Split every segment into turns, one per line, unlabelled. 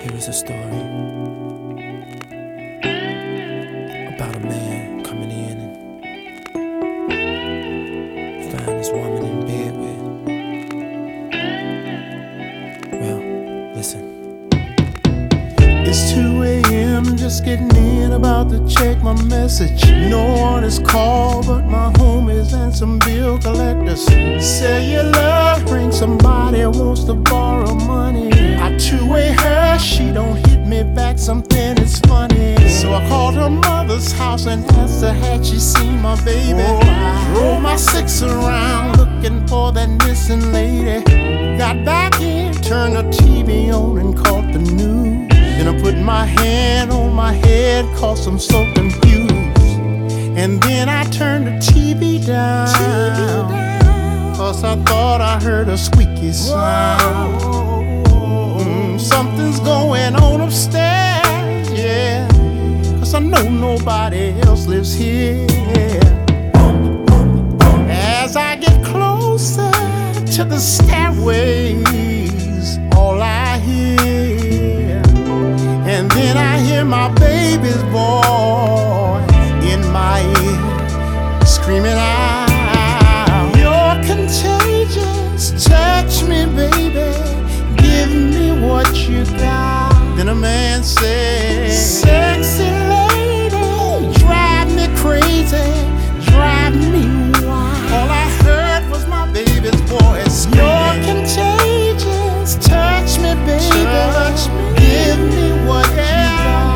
Here is a story about a man coming in and found his woman in bed with. Well, listen.
It's 2 a.m. just getting in, about to check my message. No one is called but my homies and some bill collectors. Cellular ring, somebody wants to borrow money. I two-way her, she don't hit me back, something is funny. So I called her mother's house and asked her had she seen my baby. I drove my six around looking for that missing lady. Got back in, turned the TV on and caught the news. Then I put my hand on my head, cause I'm so confused. And then I turned the TV down, cause I thought I heard a squeaky sound. Something's going on upstairs, yeah, cause I know nobody else lives here. As I get closer to the stairways, all I hear, and then I hear my baby's voice in my ear, screaming out, "You're contagious, touch me, baby, give me what you got." Then a man said, "Sexy lady, drive me crazy, drive me wild." All I heard was my baby's voice screaming, "You're contagious, touch me, baby, touch me, give me what you got."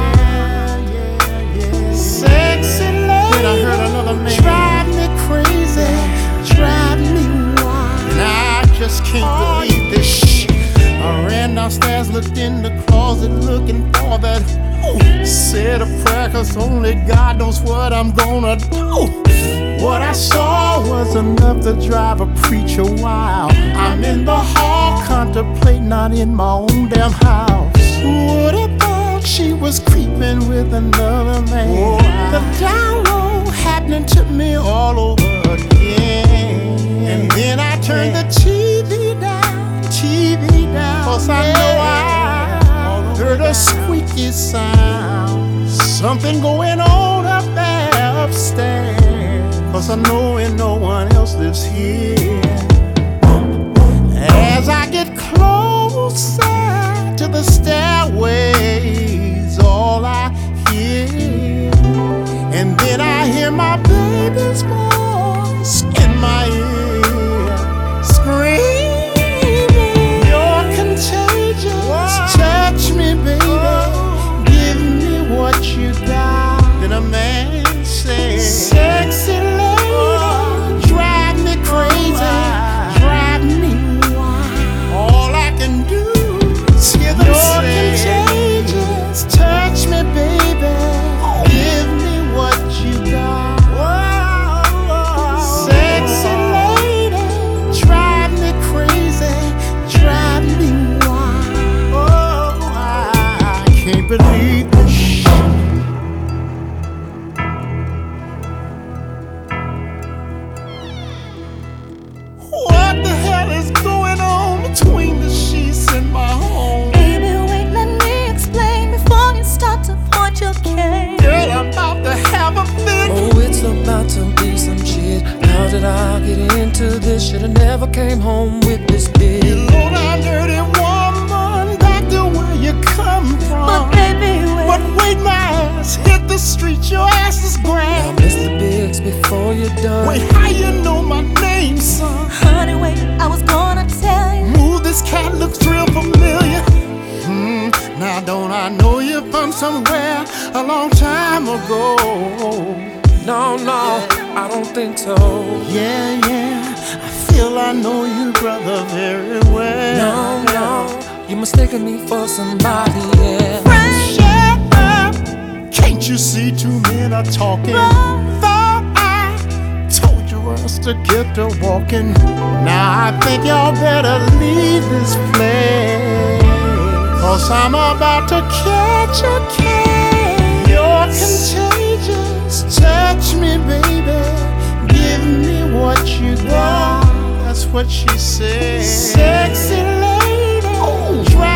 Sexy lady, then I heard another man, "Drive me crazy, drive me wild." And I just can't believe this shit. I ran downstairs, looked in the closet, looking for that. Said a prayer, cause only God knows what I'm gonna do. What I saw was enough to drive a preacher wild. I'm in the hall, contemplating, not in my own damn house. Who would have thought she was creeping with another man? The download happening to me all over again. And then I turned the TV down, cause I know I heard a squeaky sound. Something going on up there upstairs, cause I know and no one else lives here. As I get closer to the stairways, all I hear, and then I hear my baby's voice in my ear, screaming, "You're contagious, touch me, baby, give me what you got." Then a man said, "Sexy lady, drive me crazy, drive me wild." All I can do is hear them say, "You're contagious, touch me, baby, give me what you got." Sexy lady, drive me crazy, drive me wild. Oh, I can't believe this shit. What the hell is going on between the sheets in my home?
Baby, wait, let me explain before you start to point your cane.
Girl, I'm about to have a fit.
Oh, it's about to be some shit. How did I get into this? Should've never came home with this
You
bitch.
low down dirty woman, back to where you come from.
But baby,
But wait, my ass hit the street, your ass is
Now,
grand.
Mr. Biggs, before you're done,
Wait, how you know my name, son?
honey, wait, I was gonna tell you.
Ooh, this cat looks real familiar. Now don't I know you from somewhere a long time ago?
no, I don't think so.
Yeah, I feel I know you, brother, very well.
No, you're mistaking me for somebody else.
Shut up! Can't you see two men are talking? Thought I told you us to get to walking. Now I think y'all better leave this place, cause I'm about to catch a case. You're contagious, touch me, baby, give me what you got. That's what she said. Sexy lady,